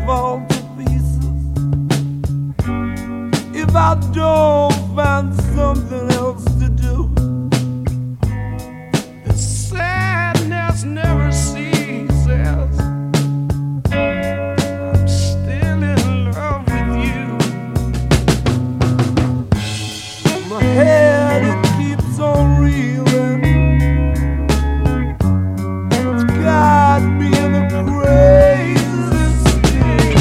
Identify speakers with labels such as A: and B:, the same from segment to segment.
A: fall to pieces if I don't find something else to do. The sadness never ceases. I'm still in love with you. My head, it keeps on reeling. It's got me in a crazy state.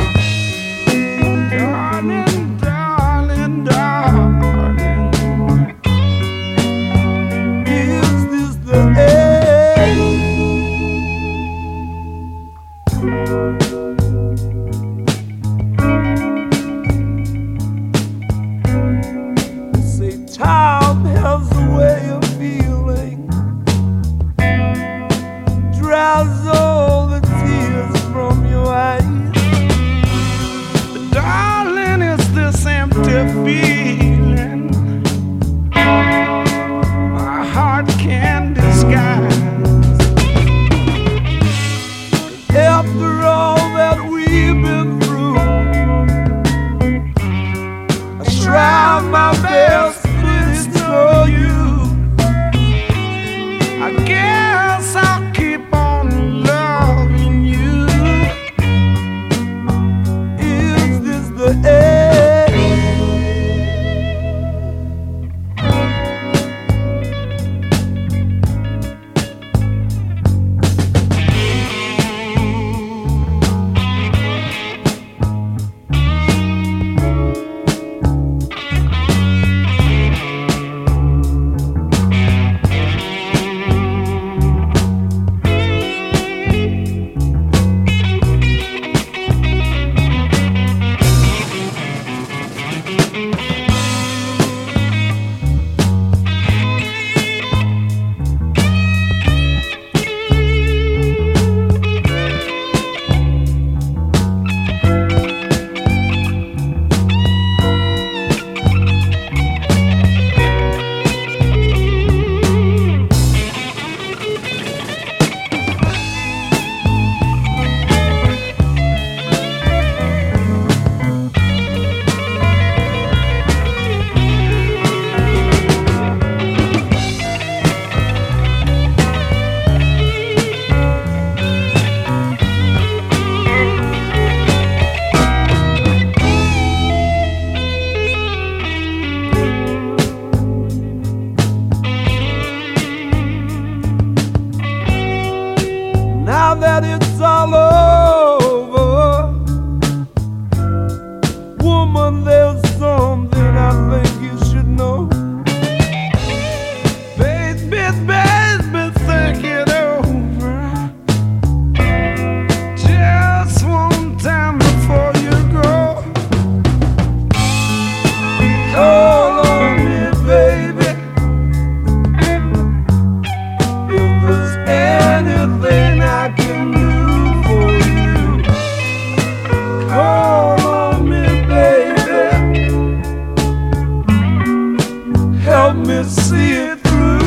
A: Darling, darling, darling, is this the end? They say time has a way of healing, dries all the tears from your eyes. But darling, it's this empty feeling my heart can't disguise. After all that we've been through, I try my best, but it's no use. I guess I'll keep on loving you. Is this the end? Now that it's all over, woman, there's something I think you should know. Baby, baby, think it over just one time before you go. Call on me, baby, if there's anything I can do for you. Call on me, baby, help me see it through.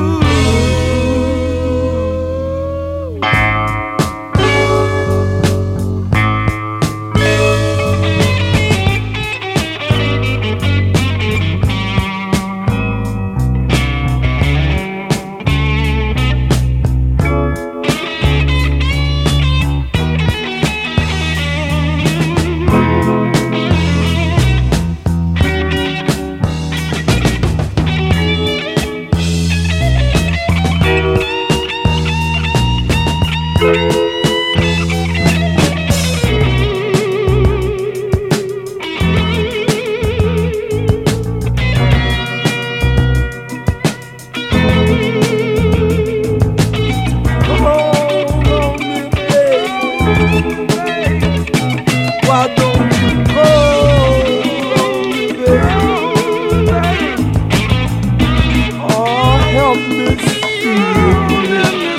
A: Why don't you call on me, baby? Oh, help me see.